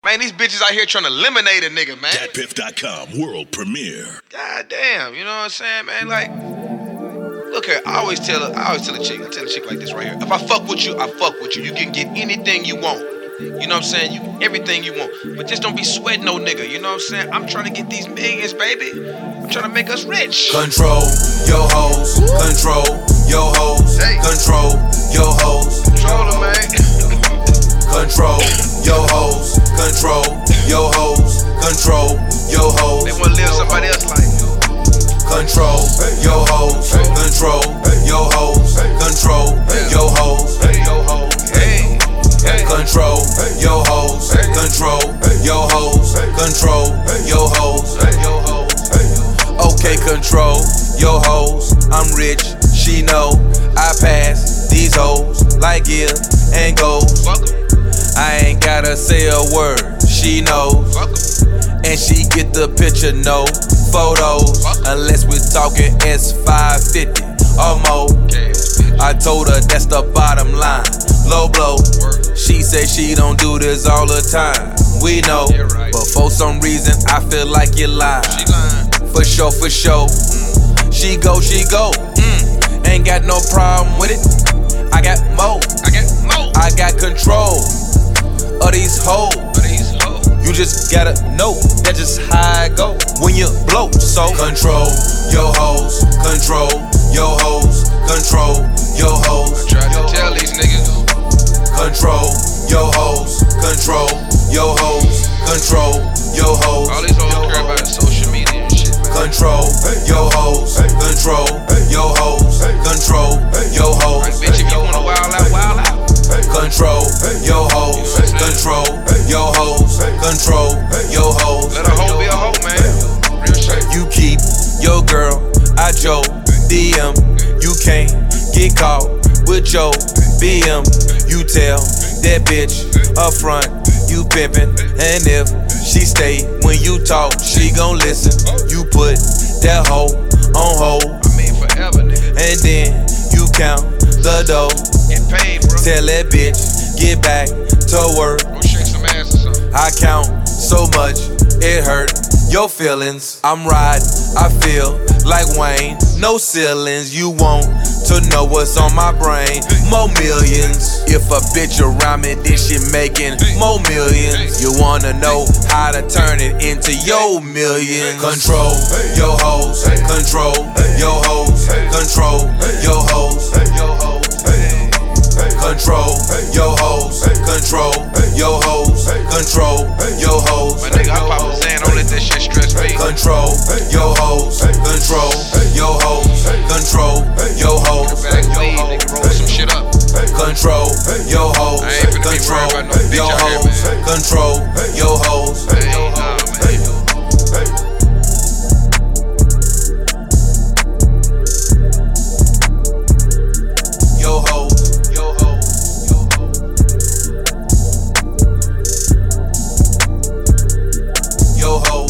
Man, these bitches out here trying to eliminate a nigga, man. DatPiff.com world premiere. God damn, you know what I'm saying, man? Like, look here, I always tell a chick like this right here. If I fuck with you, I fuck with you. You can get anything you want. You know what I'm saying? Everything you want. But just don't be sweating no nigga. You know what I'm saying? I'm trying to get these millions, baby. I'm trying to make us rich. Control your hoes. Control your hoes. Hey. Control your hoes. Control them, man. Control your hoes. Control your hoes. Control your hoes. They want to live somebody else's life. Control your hoes. Control your hoes. Control your hoes. Hey. Control your hoes. Control your hoes. Control your hoes. Okay, control your hoes. I'm rich, she know. I pass these hoes like give and goes. I ain't gotta say a word, she knows. And she get the picture, no photos. Unless we're talking S550 or more. I told her that's the bottom line. Low blow. She say she don't do this all the time. We know, but for some reason I feel like you're lying. For sure, for sure. She go. Ain't got no problem with it. I got more. I got control of these hoes. You just gotta know that's just how I go when you blow. So control your hoes. Control your hoes. Control your hoes. I tried to tell these niggas. Control your hoes. Control your hoes. Control your hoes. All these hoes care about social media and shit. Control your hoes. Control your hoes. Control your hoes. Right, bitch, if you wanna wild out, wild out. Control your hoes. Control your hoes. Control your hoes. Let a hoe be a hoe, man. Real shit. You keep your girl at your DM. You can't get caught with your BM. You tell that bitch up front you pimpin', and if she stay when you talk, she gon' listen. You put that hoe on hold. I mean forever, nigga. And then you count the dough. Get paid, bro. Tell that bitch get back to work. Go shake some ass or something. I count so much it hurt your feelings. I'm riding, I feel like Wayne. No ceilings, you want to know what's on my brain. More millions. If a bitch around me, then she making more millions. You wanna know how to turn it into your millions. Control your hoes. Control your hoes. Control your hoes. Control your hoes. Control your hoes. Control your hoes. My nigga, I pop a Zan, don't let that shit stress me. Control your hoes. Control your hoes. Control your hoes. Back weed, nigga, roll some shit up. Control your hoes. I ain't finna be worried about no bitch your out here, hoes. man. Control your hoes. Hey, nah, man. Yo hoes. Yo hoes. Yo hoes. Yo hoes.